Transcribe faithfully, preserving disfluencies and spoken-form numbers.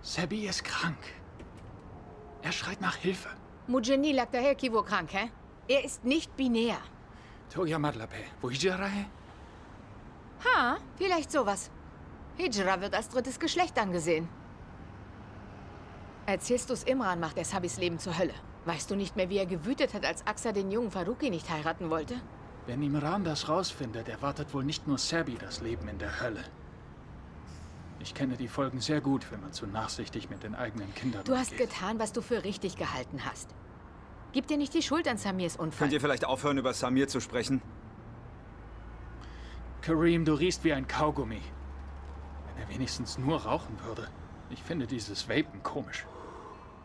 Sebi ist krank. Er schreit nach Hilfe. मुझे नहीं लगता है कि वो krank है. Er ist nicht binär. तो क्या मतलब है? वो हिजरा है? Ha, vielleicht sowas. Hijra wird als drittes Geschlecht angesehen. Erzählst du's Imran, macht er Sabis Leben zur Hölle. Weißt du nicht mehr, wie er gewütet hat, als Axa den jungen Faruqi nicht heiraten wollte? Wenn Imran das rausfindet, erwartet wohl nicht nur Sebi das Leben in der Hölle. Ich kenne die Folgen sehr gut, wenn man zu nachsichtig mit den eigenen Kindern Du hast umgeht. getan, was du für richtig gehalten hast. Gib dir nicht die Schuld an Samirs Unfall. Könnt ihr vielleicht aufhören, über Samir zu sprechen? Kareem, du riechst wie ein Kaugummi. Wenn er wenigstens nur rauchen würde. Ich finde dieses Vapen komisch.